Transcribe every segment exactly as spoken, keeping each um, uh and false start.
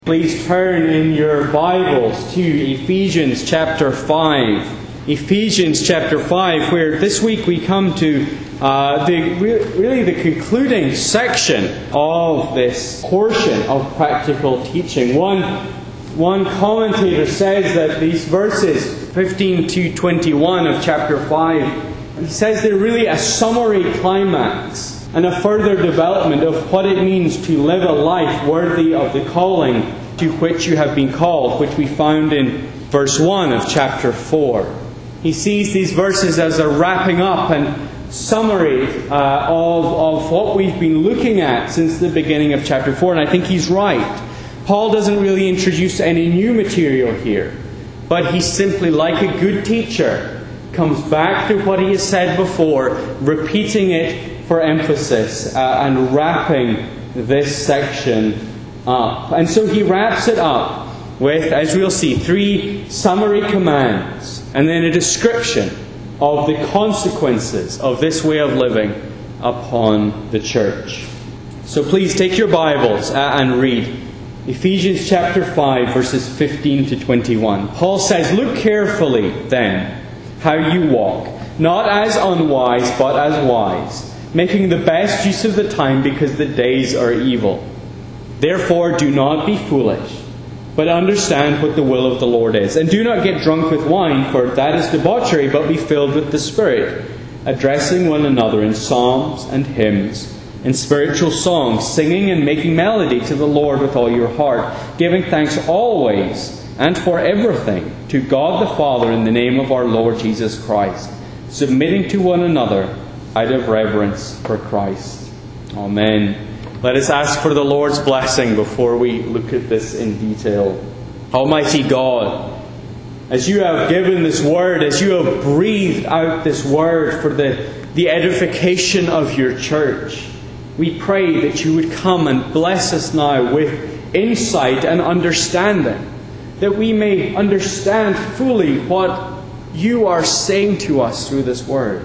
Please turn in your Bibles to Ephesians chapter five. Ephesians chapter five, where this week we come to uh, the really the concluding section of this portion of practical teaching. One, one commentator says that these verses, fifteen to twenty-one of chapter five, he says they're really a summary climax and a further development of what it means to live a life worthy of the calling to which you have been called, which we found in verse one of chapter four. He sees these verses as a wrapping up and summary uh, of, of what we've been looking at since the beginning of chapter four, and I think he's right. Paul doesn't really introduce any new material here, but he simply, like a good teacher, comes back to what he has said before, repeating it for emphasis, uh, and wrapping this section up. And so he wraps it up with, as we'll see, three summary commands and then a description of the consequences of this way of living upon the church. So please take your Bibles and read Ephesians chapter five, verses fifteen to twenty-one. Paul says, "Look carefully then how you walk, not as unwise but as wise, making the best use of the time because the days are evil. Therefore do not be foolish, but understand what the will of the Lord is. And do not get drunk with wine, for that is debauchery, but be filled with the Spirit, addressing one another in psalms and hymns and spiritual songs, singing and making melody to the Lord with all your heart, giving thanks always and for everything to God the Father in the name of our Lord Jesus Christ, submitting to one another out of reverence for Christ." Amen. Let us ask for the Lord's blessing before we look at this in detail. Almighty God, as you have given this word, as you have breathed out this word for the, the edification of your church, we pray that you would come and bless us now with insight and understanding, that we may understand fully what you are saying to us through this word.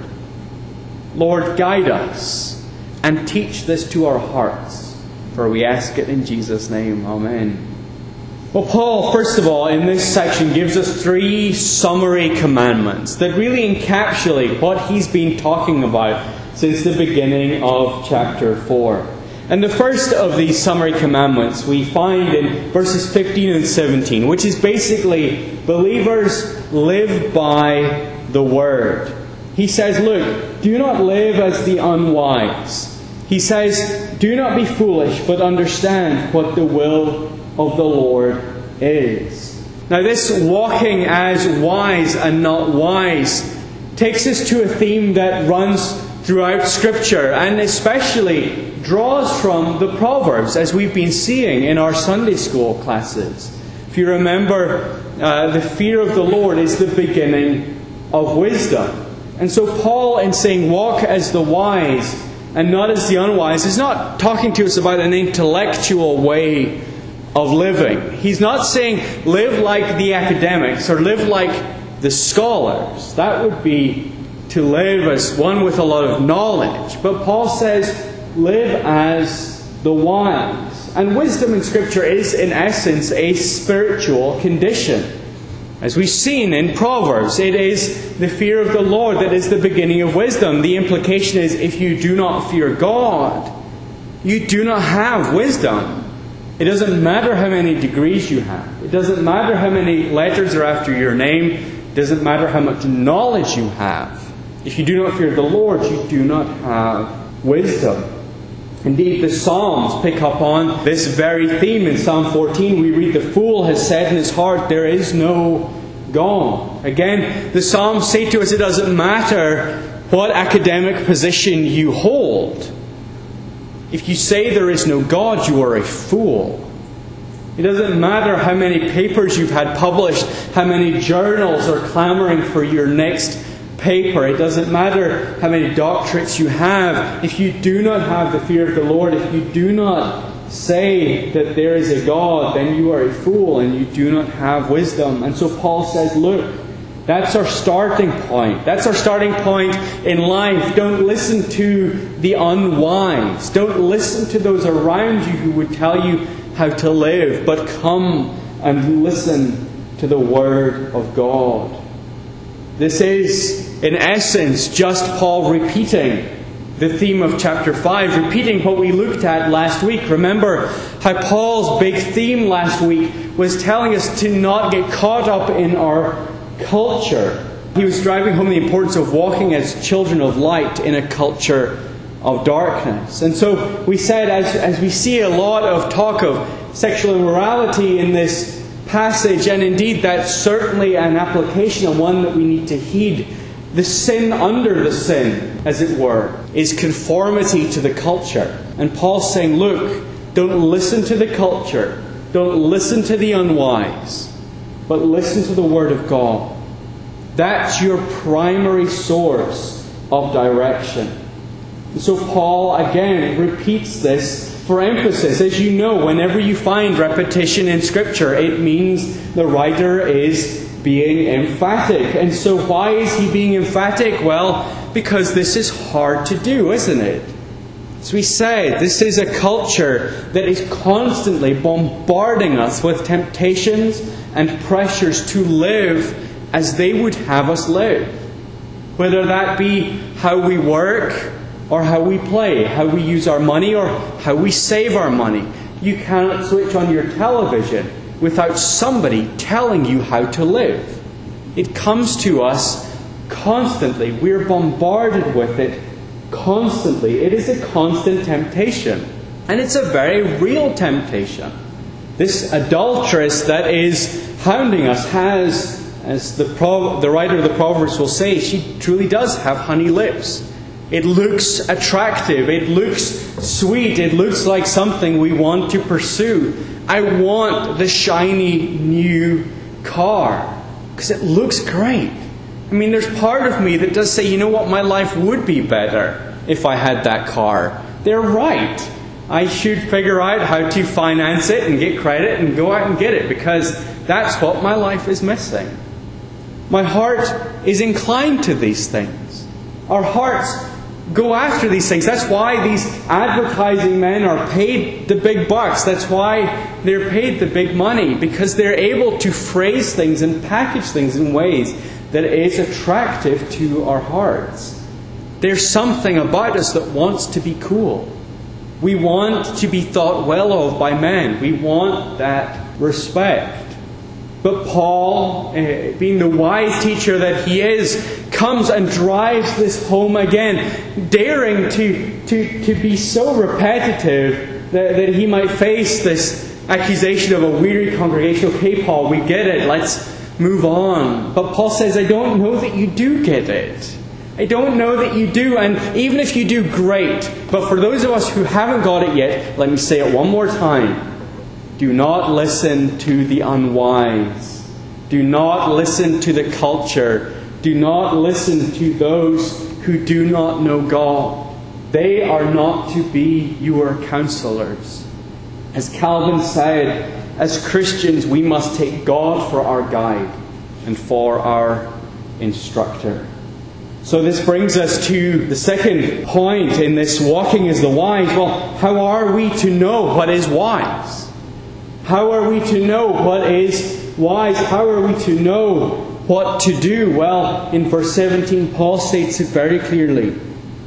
Lord, guide us and teach this to our hearts, for we ask it in Jesus' name. Amen. Well, Paul, first of all, in this section gives us three summary commandments that really encapsulate what he's been talking about since the beginning of chapter four. And the first of these summary commandments we find in verses fifteen and seventeen, which is basically believers live by the Word. He says, look, do not live as the unwise. He says, do not be foolish, but understand what the will of the Lord is. Now this walking as wise and not wise takes us to a theme that runs throughout Scripture, and especially draws from the Proverbs, as we've been seeing in our Sunday school classes. If you remember, uh, the fear of the Lord is the beginning of wisdom. And so Paul, in saying walk as the wise and not as the unwise, is not talking to us about an intellectual way of living. He's not saying live like the academics or live like the scholars. That would be to live as one with a lot of knowledge. But Paul says live as the wise. And wisdom in Scripture is in essence a spiritual condition. As we've seen in Proverbs, it is the fear of the Lord that is the beginning of wisdom. The implication is if you do not fear God, you do not have wisdom. It doesn't matter how many degrees you have. It doesn't matter how many letters are after your name. It doesn't matter how much knowledge you have. If you do not fear the Lord, you do not have wisdom. Indeed, the Psalms pick up on this very theme. In Psalm fourteen, we read, "The fool has said in his heart, there is no God." Again, the Psalms say to us, it doesn't matter what academic position you hold. If you say there is no God, you are a fool. It doesn't matter how many papers you've had published, how many journals are clamoring for your next paper. It doesn't matter how many doctorates you have. If you do not have the fear of the Lord, if you do not say that there is a God, then you are a fool and you do not have wisdom. And so Paul says, look, that's our starting point. That's our starting point in life. Don't listen to the unwise. Don't listen to those around you who would tell you how to live, but come and listen to the Word of God. This is, in essence, just Paul repeating the theme of chapter five, repeating what we looked at last week. Remember how Paul's big theme last week was telling us to not get caught up in our culture. He was driving home the importance of walking as children of light in a culture of darkness. And so we said, as, as we see a lot of talk of sexual immorality in this passage, and indeed that's certainly an application and one that we need to heed, the sin under the sin, as it were, is conformity to the culture. And Paul's saying, look, don't listen to the culture, don't listen to the unwise, but listen to the Word of God. That's your primary source of direction. And so Paul, again, repeats this for emphasis. As you know, whenever you find repetition in Scripture, it means the writer is being emphatic. And so why is he being emphatic? Well, because this is hard to do, isn't it? As we said, this is a culture that is constantly bombarding us with temptations and pressures to live as they would have us live. Whether that be how we work or how we play, how we use our money or how we save our money. You cannot switch on your television without somebody telling you how to live. It comes to us constantly. We're bombarded with it constantly. It is a constant temptation. And it's a very real temptation. This adulteress that is hounding us has, as the, Pro- the writer of the Proverbs will say, she truly does have honey lips. It looks attractive. It looks sweet. It looks like something we want to pursue. I want the shiny new car because it looks great. I mean, there's part of me that does say, you know what, my life would be better if I had that car. They're right. I should figure out how to finance it and get credit and go out and get it because that's what my life is missing. My heart is inclined to these things. Our hearts go after these things. That's why these advertising men are paid the big bucks. That's why they're paid the big money. Because they're able to phrase things and package things in ways that is attractive to our hearts. There's something about us that wants to be cool. We want to be thought well of by men. We want that respect. But Paul, uh, being the wise teacher that he is, comes and drives this home again, daring to, to, to be so repetitive that, that he might face this accusation of a weary congregation. Okay, Paul, we get it. Let's move on. But Paul says, I don't know that you do get it. I don't know that you do. And even if you do, great. But for those of us who haven't got it yet, let me say it one more time. Do not listen to the unwise. Do not listen to the culture. Do not listen to those who do not know God. They are not to be your counselors. As Calvin said, as Christians we must take God for our guide and for our instructor. So this brings us to the second point in this walking as the wise. Well, how are we to know what is wise? How are we to know what is wise? How are we to know what to do? Well, in verse seventeen, Paul states it very clearly.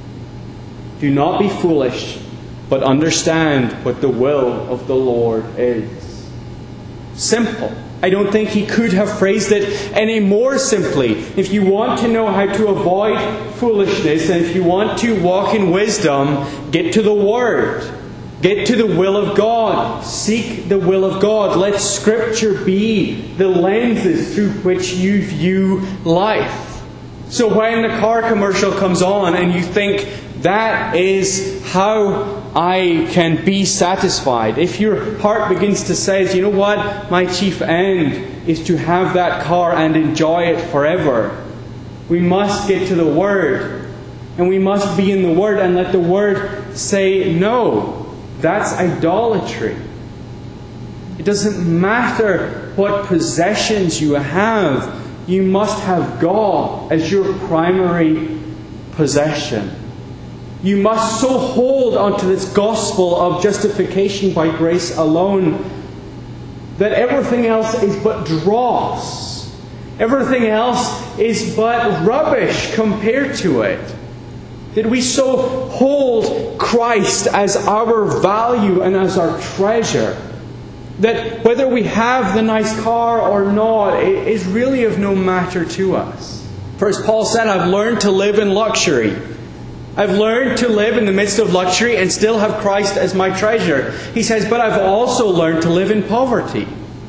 Do not be foolish, but understand what the will of the Lord is. Simple. I don't think he could have phrased it any more simply. If you want to know how to avoid foolishness, and if you want to walk in wisdom, get to the Word. Get to the will of God. Seek the will of God. Let Scripture be the lenses through which you view life. So when the car commercial comes on and you think, that is how I can be satisfied. If your heart begins to say, you know what, my chief end is to have that car and enjoy it forever. We must get to the Word. And we must be in the Word and let the Word say no. That's idolatry. It doesn't matter what possessions you have. You must have God as your primary possession. You must so hold onto this gospel of justification by grace alone that everything else is but dross. Everything else is but rubbish compared to it. That we so hold Christ as our value and as our treasure, that whether we have the nice car or not, it is really of no matter to us. For as Paul said, I've learned to live in luxury. I've learned to live in the midst of luxury and still have Christ as my treasure. He says, but I've also learned to live in poverty.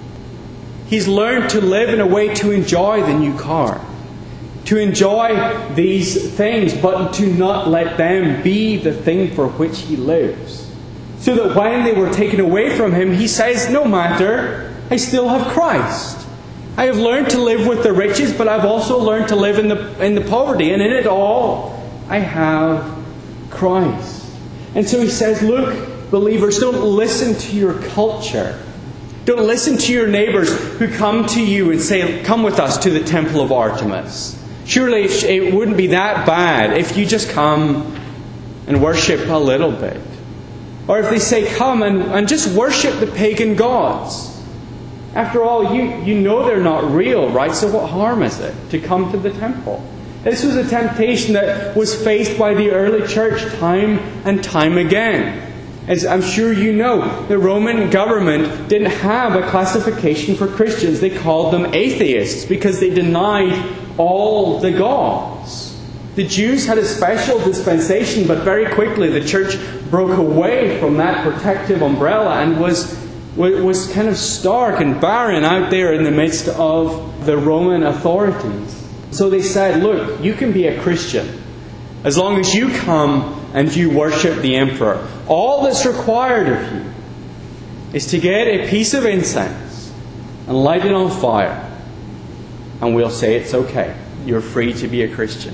He's learned to live in a way to enjoy the new car, to enjoy these things, but to not let them be the thing for which he lives. So that when they were taken away from him, he says, no matter, I still have Christ. I have learned to live with the riches, but I've also learned to live in the, in the poverty. And in it all, I have Christ. And so he says, look, believers, don't listen to your culture. Don't listen to your neighbors who come to you and say, come with us to the temple of Artemis. Surely it wouldn't be that bad if you just come and worship a little bit. Or if they say, come and, and just worship the pagan gods. After all, you, you know they're not real, right? So what harm is it to come to the temple? This was a temptation that was faced by the early church time and time again. As I'm sure you know, the Roman government didn't have a classification for Christians. They called them atheists because they denied all the gods. The Jews had a special dispensation, but very quickly the church broke away from that protective umbrella and was, was kind of stark and barren out there in the midst of the Roman authorities. So they said, look, you can be a Christian as long as you come and you worship the emperor. All that's required of you is to get a piece of incense and light it on fire. And we'll say it's okay. You're free to be a Christian.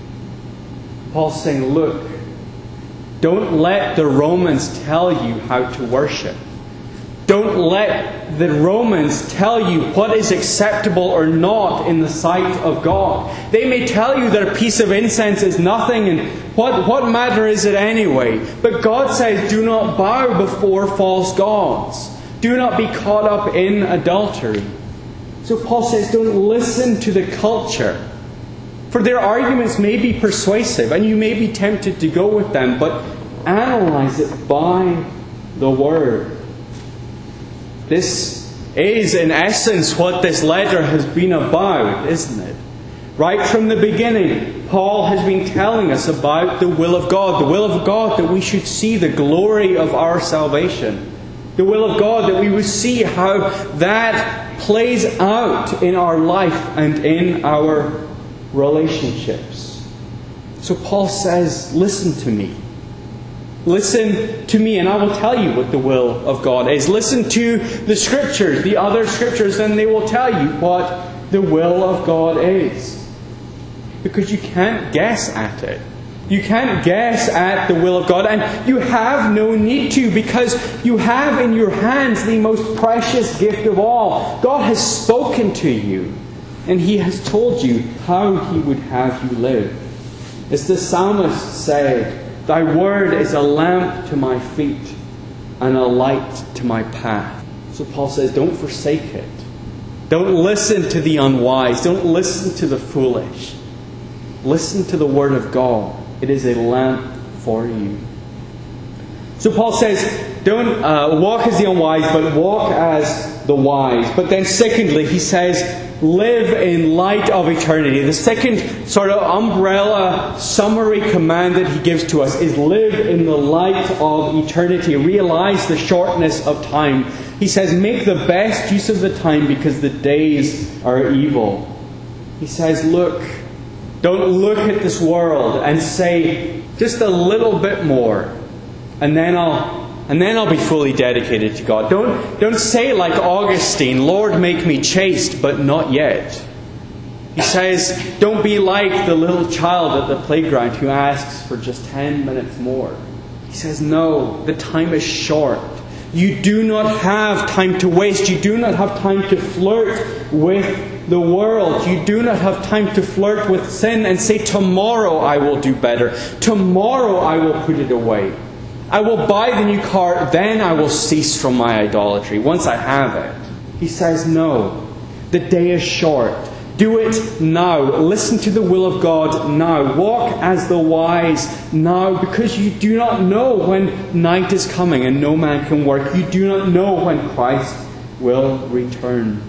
Paul's saying, look, don't let the Romans tell you how to worship. Don't let the Romans tell you what is acceptable or not in the sight of God. They may tell you that a piece of incense is nothing and what, what matter is it anyway? But God says, do not bow before false gods. Do not be caught up in adultery. So Paul says, don't listen to the culture. For their arguments may be persuasive and you may be tempted to go with them, but analyze it by the Word. This is, in essence, what this letter has been about, isn't it? Right from the beginning, Paul has been telling us about the will of God. The will of God that we should see the glory of our salvation. The will of God that we would see how that plays out in our life and in our relationships. So Paul says, listen to me. Listen to me and I will tell you what the will of God is. Listen to the Scriptures, the other Scriptures, and they will tell you what the will of God is. Because you can't guess at it. You can't guess at the will of God, and you have no need to, because you have in your hands the most precious gift of all. God has spoken to you, and He has told you how He would have you live. As the psalmist said, Thy word is a lamp to my feet and a light to my path. So Paul says, don't forsake it. Don't listen to the unwise. Don't listen to the foolish. Listen to the word of God. It is a lamp for you. So Paul says, don't uh, walk as the unwise, but walk as the wise. But then secondly, he says, live in light of eternity. The second sort of umbrella summary command that he gives to us is live in the light of eternity. Realize the shortness of time. He says, make the best use of the time because the days are evil. He says, look, don't look at this world and say just a little bit more and then I'll And then I'll be fully dedicated to God. Don't, don't say like Augustine, Lord, make me chaste, but not yet. He says, don't be like the little child at the playground who asks for just ten minutes more. He says, no, the time is short. You do not have time to waste. You do not have time to flirt with the world. You do not have time to flirt with sin and say, tomorrow I will do better. Tomorrow I will put it away. I will buy the new car, then I will cease from my idolatry, once I have it. He says, no, the day is short. Do it now. Listen to the will of God now. Walk as the wise now, because you do not know when night is coming and no man can work. You do not know when Christ will return.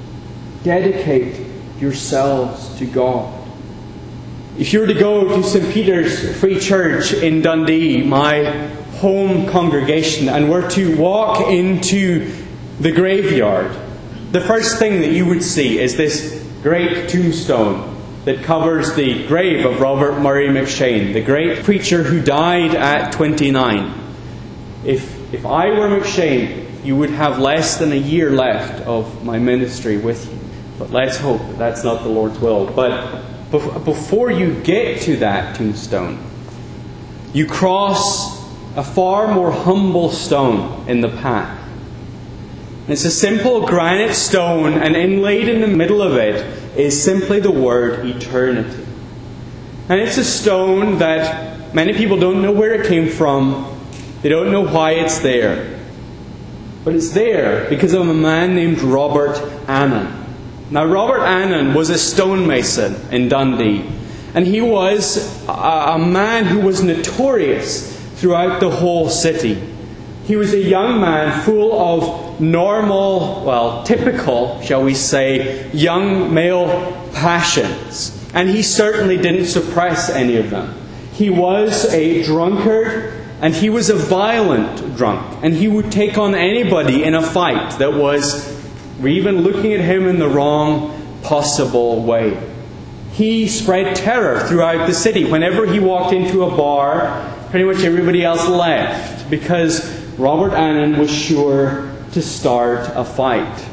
Dedicate yourselves to God. If you were to go to Saint Peter's Free Church in Dundee, my home congregation, and were to walk into the graveyard, the first thing that you would see is this great tombstone that covers the grave of Robert Murray M'Cheyne, the great preacher who died at twenty-nine. If, if I were M'Cheyne, you would have less than a year left of my ministry with you. But let's hope that that's not the Lord's will. But before you get to that tombstone, you cross a far more humble stone in the path. It's a simple granite stone, and inlaid in the middle of it is simply the word eternity. And it's a stone that many people don't know where it came from. They don't know why it's there. But it's there because of a man named Robert Annan. Now, Robert Annan was a stonemason in Dundee. And he was a, a man who was notorious throughout the whole city. He was a young man full of normal, well, typical, shall we say, young male passions. And he certainly didn't suppress any of them. He was a drunkard, and he was a violent drunk. And he would take on anybody in a fight that was even looking at him in the wrong possible way. He spread terror throughout the city. Whenever he walked into a bar, pretty much everybody else left, because Robert Annan was sure to start a fight.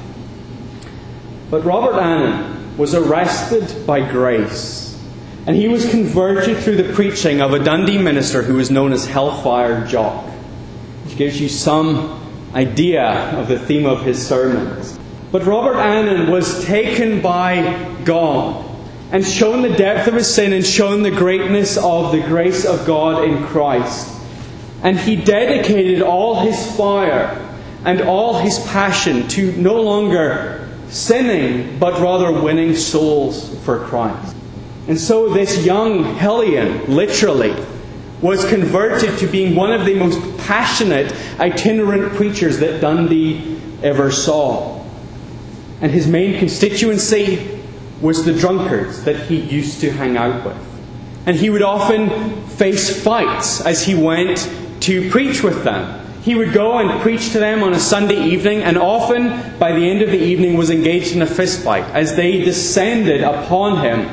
But Robert Annan was arrested by grace, and he was converted through the preaching of a Dundee minister who was known as Hellfire Jock, which gives you some idea of the theme of his sermons. But Robert Annan was taken by God and shown the depth of his sin and shown the greatness of the grace of God in Christ. And he dedicated all his fire and all his passion to no longer sinning, but rather winning souls for Christ. And so this young hellion, literally, was converted to being one of the most passionate itinerant preachers that Dundee ever saw. And his main constituency was the drunkards that he used to hang out with. And he would often face fights as he went to preach with them. He would go and preach to them on a Sunday evening, and often by the end of the evening was engaged in a fist fight as they descended upon him.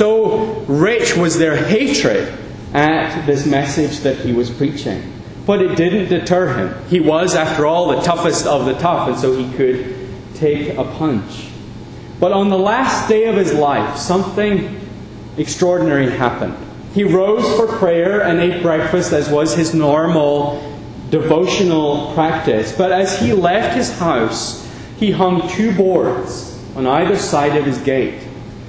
So rich was their hatred at this message that he was preaching. But it didn't deter him. He was, after all, the toughest of the tough, and so he could take a punch. But on the last day of his life, something extraordinary happened. He rose for prayer and ate breakfast, as was his normal devotional practice. But as he left his house, he hung two boards on either side of his gate.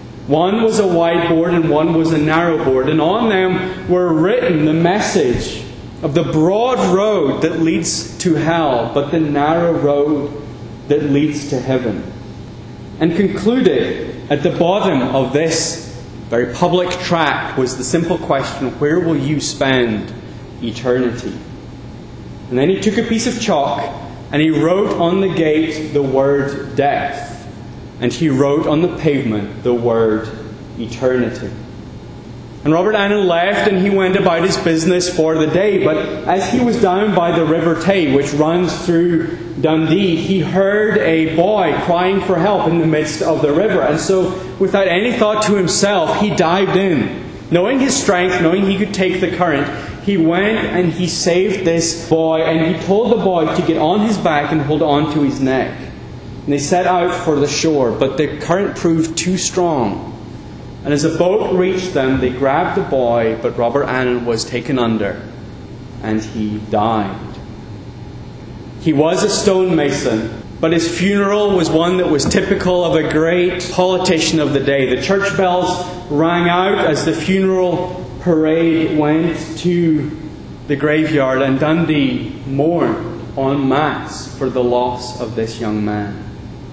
One was a wide board and one was a narrow board. And on them were written the message of the broad road that leads to hell, but the narrow road that leads to heaven. And concluded at the bottom of this very public tract was the simple question, where will you spend eternity? And then he took a piece of chalk and he wrote on the gate the word death. And he wrote on the pavement the word eternity. And Robert Annan left and he went about his business for the day. But as he was down by the River Tay, which runs through Dundee, he heard a boy crying for help in the midst of the river. And so, without any thought to himself, he dived in. Knowing his strength, knowing he could take the current, he went and he saved this boy. And he told the boy to get on his back and hold on to his neck. And they set out for the shore, but the current proved too strong. And as a boat reached them, they grabbed the boy, but Robert Annan was taken under, and he died. He was a stonemason, but his funeral was one that was typical of a great politician of the day. The church bells rang out as the funeral parade went to the graveyard, and Dundee mourned en masse for the loss of this young man.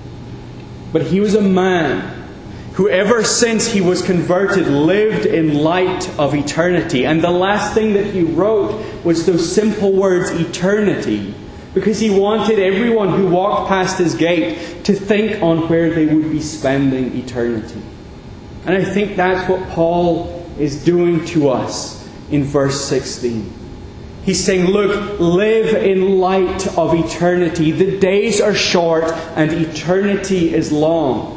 But he was a man who, ever since he was converted, lived in light of eternity. And the last thing that he wrote was those simple words, eternity, because he wanted everyone who walked past his gate to think on where they would be spending eternity. And I think that's what Paul is doing to us in verse sixteen. He's saying, look, live in light of eternity. The days are short and eternity is long.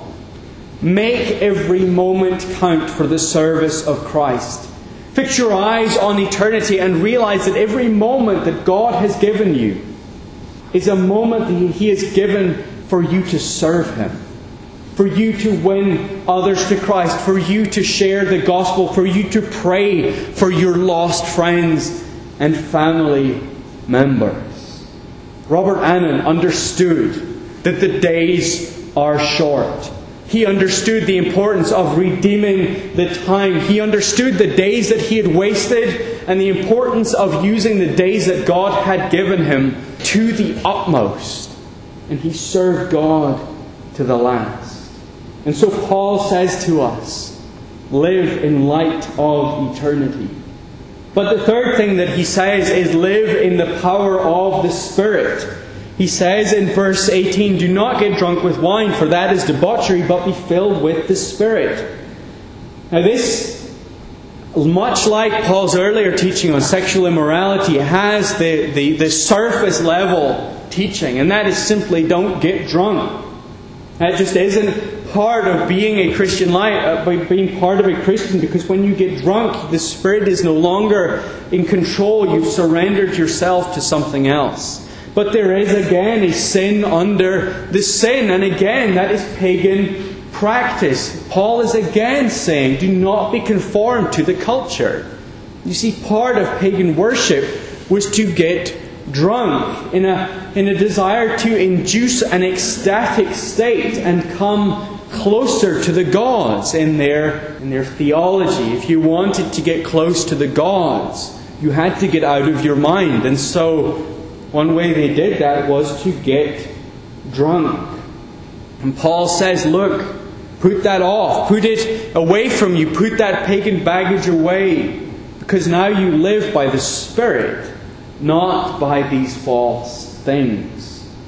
Make every moment count for the service of Christ. Fix your eyes on eternity and realize that every moment that God has given you is a moment that He has given for you to serve Him, for you to win others to Christ, for you to share the gospel, for you to pray for your lost friends and family members. Robert Annan understood that the days are short. He understood the importance of redeeming the time. He understood the days that he had wasted and the importance of using the days that God had given him to the utmost. And he served God to the last. And so Paul says to us, live in light of eternity. But the third thing that he says is live in the power of the Spirit. He says in verse eighteen, do not get drunk with wine, for that is debauchery, but be filled with the Spirit. Now this, much like Paul's earlier teaching on sexual immorality, has the, the, the surface level teaching, and that is simply don't get drunk. That just isn't part of being a Christian life, uh, being part of a Christian, because when you get drunk, the Spirit is no longer in control. You've surrendered yourself to something else. But there is again a sin under the sin, and again that is pagan practice. Paul is again saying, do not be conformed to the culture. You see, part of pagan worship was to get drunk in a, in a desire to induce an ecstatic state and come closer to the gods in their, in their theology. If you wanted to get close to the gods, you had to get out of your mind. And so one way they did that was to get drunk. And Paul says, look, put that off. Put it away from you. Put that pagan baggage away. Because now you live by the Spirit, not by these false things.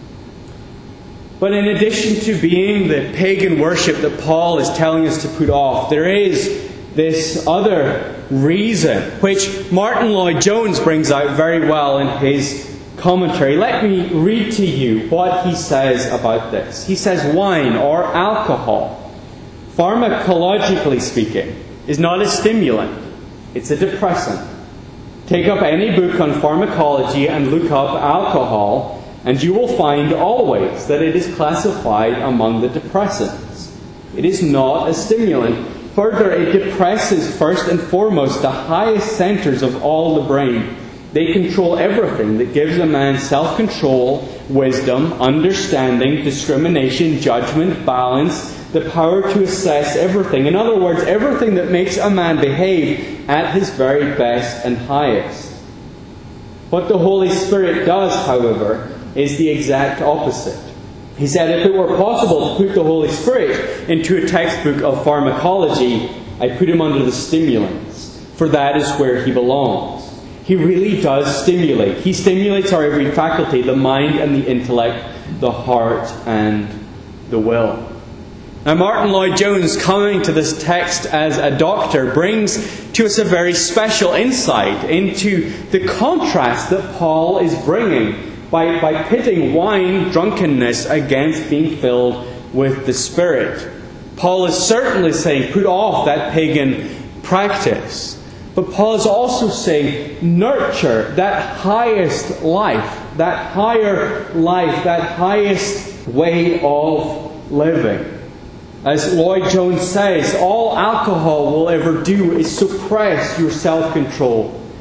But in addition to being the pagan worship that Paul is telling us to put off, there is this other reason, which Martin Lloyd-Jones brings out very well in his commentary. Let me read to you what he says about this. He says, wine or alcohol, pharmacologically speaking, is not a stimulant. It's a depressant. Take up any book on pharmacology and look up alcohol, and you will find always that it is classified among the depressants. It is not a stimulant. Further, it depresses first and foremost the highest centers of all the brain. They control everything that gives a man self-control, wisdom, understanding, discrimination, judgment, balance, the power to assess everything. In other words, everything that makes a man behave at his very best and highest. What the Holy Spirit does, however, is the exact opposite. He said, if it were possible to put the Holy Spirit into a textbook of pharmacology, I'd put him under the stimulants, for that is where he belongs. He really does stimulate. He stimulates our every faculty, the mind and the intellect, the heart and the will. Now, Martin Lloyd-Jones, coming to this text as a doctor, brings to us a very special insight into the contrast that Paul is bringing by, by pitting wine, drunkenness, against being filled with the Spirit. Paul is certainly saying, put off that pagan practice. But Paul is also saying, nurture that highest life, that higher life, that highest way of living. As Lloyd-Jones says, all alcohol will ever do is suppress your self-control,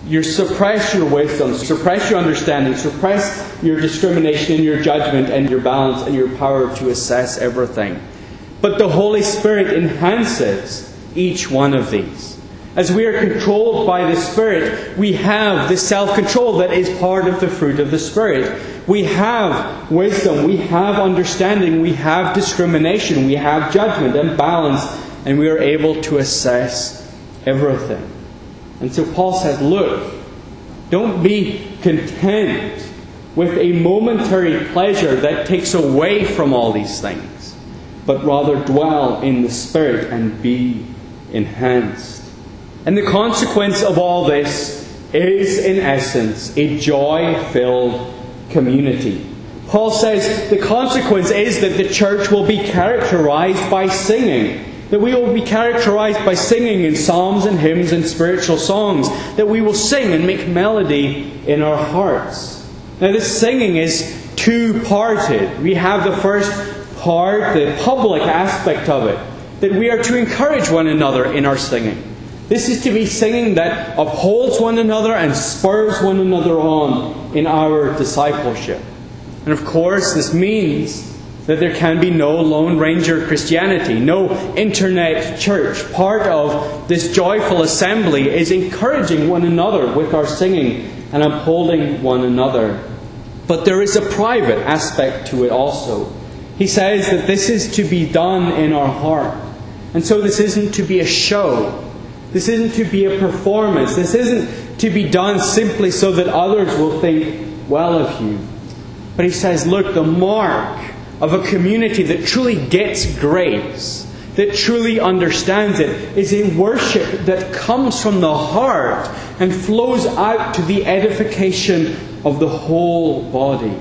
You suppress your wisdom, suppress your understanding, suppress your discrimination and your judgment and your balance and your power to assess everything. But the Holy Spirit enhances each one of these. As we are controlled by the Spirit, we have the self-control that is part of the fruit of the Spirit. We have wisdom, we have understanding, we have discrimination, we have judgment and balance, and we are able to assess everything. And so Paul says, look, don't be content with a momentary pleasure that takes away from all these things, but rather dwell in the Spirit and be enhanced. And the consequence of all this is, in essence, a joy-filled community. Paul says the consequence is that the church will be characterized by singing. That we will be characterized by singing in psalms and hymns and spiritual songs. That we will sing and make melody in our hearts. Now this singing is two-parted. We have the first part, the public aspect of it. That we are to encourage one another in our singing. This is to be singing that upholds one another and spurs one another on in our discipleship. And of course, this means that there can be no Lone Ranger Christianity, no internet church. Part of this joyful assembly is encouraging one another with our singing and upholding one another. But there is a private aspect to it also. He says that this is to be done in our heart. And so this isn't to be a show. This isn't to be a performance. This isn't to be done simply so that others will think well of you. But he says, look, the mark of a community that truly gets grace, that truly understands it, is a worship that comes from the heart and flows out to the edification of the whole body.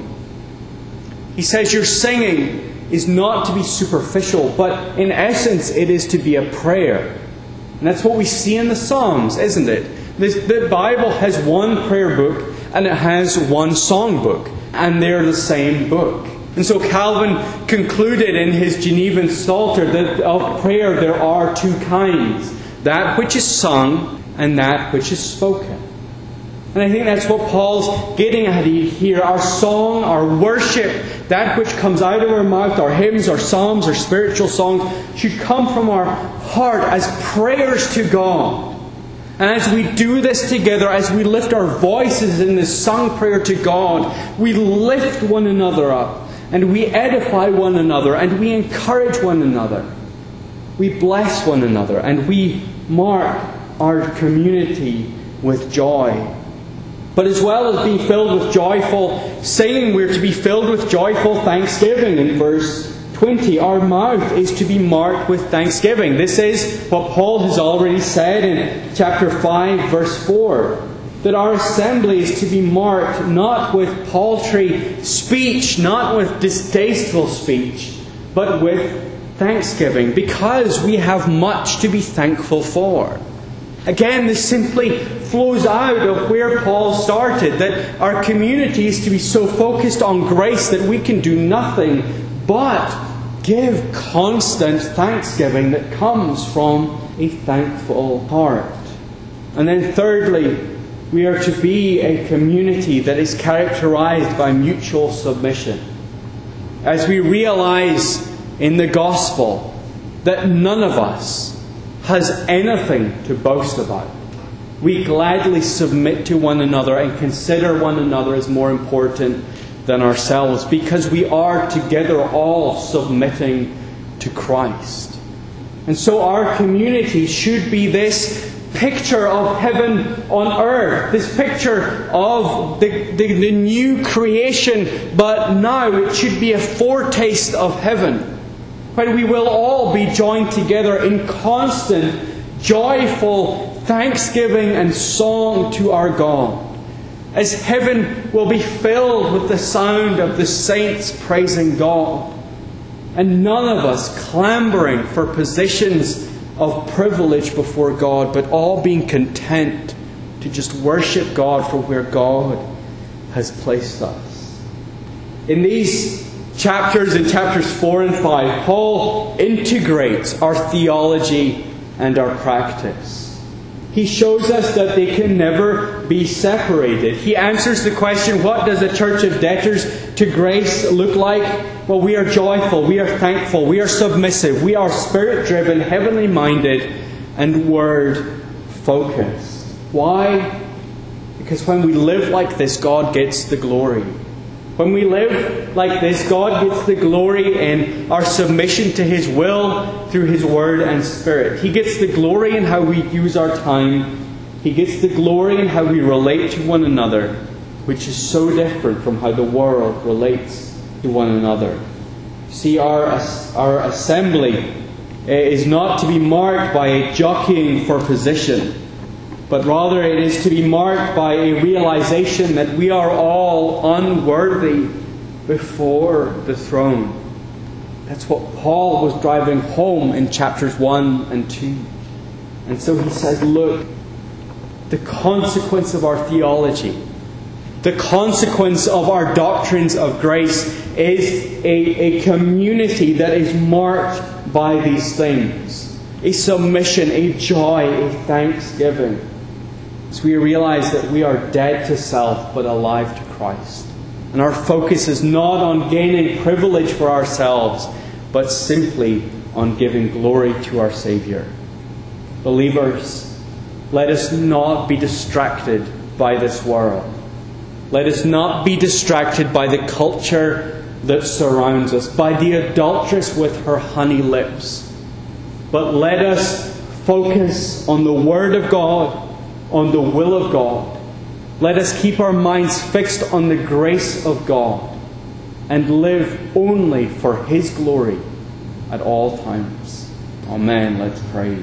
He says your singing is not to be superficial, but in essence it is to be a prayer. And that's what we see in the Psalms, isn't it? This, the Bible has one prayer book and it has one song book. And they're the same book. And so Calvin concluded in his Genevan Psalter that of prayer there are two kinds. That which is sung and that which is spoken. And I think that's what Paul's getting at here. Our song, our worship, that which comes out of our mouth, our hymns, our psalms, our spiritual songs, should come from our heart as prayers to God. And as we do this together, as we lift our voices in this sung prayer to God, we lift one another up, and we edify one another, and we encourage one another. We bless one another, and we mark our community with joy. But as well as being filled with joyful singing, we're to be filled with joyful thanksgiving. In verse twenty, our mouth is to be marked with thanksgiving. This is what Paul has already said in chapter five, verse four. That our assembly is to be marked not with paltry speech, not with distasteful speech, but with thanksgiving, because we have much to be thankful for. Again, this simply flows out of where Paul started, that our community is to be so focused on grace that we can do nothing but give constant thanksgiving that comes from a thankful heart. And then thirdly, we are to be a community that is characterized by mutual submission. As we realize in the gospel that none of us has anything to boast about, we gladly submit to one another and consider one another as more important than ourselves, because we are together all submitting to Christ. And so our community should be this picture of heaven on earth, this picture of the, the, the new creation, but now it should be a foretaste of heaven, where we will all be joined together in constant, joyful thanksgiving and song to our God, as heaven will be filled with the sound of the saints praising God, and none of us clambering for positions of privilege before God, but all being content to just worship God for where God has placed us. In these chapters, in chapters four and five, Paul integrates our theology and our practice. He shows us that they can never be separated. He answers the question, what does a church of debtors to grace look like? Well, we are joyful, we are thankful, we are submissive, we are spirit-driven, heavenly-minded, and word-focused. Why? Because when we live like this, God gets the glory. When we live like this, God gets the glory in our submission to His will through His Word and Spirit. He gets the glory in how we use our time. He gets the glory in how we relate to one another, which is so different from how the world relates to one another. See, our, our assembly is not to be marked by a jockeying for position, but rather it is to be marked by a realization that we are all unworthy before the throne. That's what Paul was driving home in chapters one and two. And so he says, look, the consequence of our theology, the consequence of our doctrines of grace is a, a community that is marked by these things. A submission, a joy, a thanksgiving. So we realize that we are dead to self but alive to Christ. And our focus is not on gaining privilege for ourselves, but simply on giving glory to our Saviour. Believers, let us not be distracted by this world. Let us not be distracted by the culture that surrounds us, by the adulteress with her honey lips. But let us focus on the Word of God, on the will of God. Let us keep our minds fixed on the grace of God and live only for His glory at all times. Amen. Let's pray.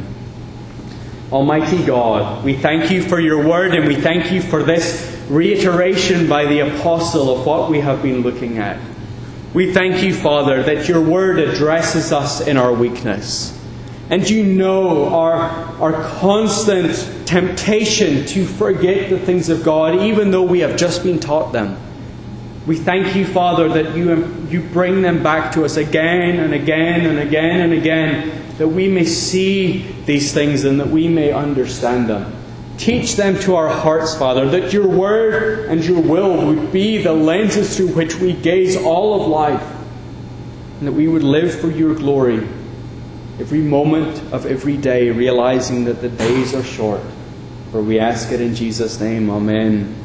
Almighty God, we thank You for Your Word, and we thank You for this reiteration by the Apostle of what we have been looking at. We thank You, Father, that Your Word addresses us in our weakness. And You know our, our constant temptation to forget the things of God, even though we have just been taught them. We thank You, Father, that you, you bring them back to us again and again and again and again, that we may see these things and that we may understand them. Teach them to our hearts, Father, that Your Word and Your will would be the lenses through which we gaze all of life, and that we would live for Your glory every moment of every day, realizing that the days are short. For we ask it in Jesus' name. Amen.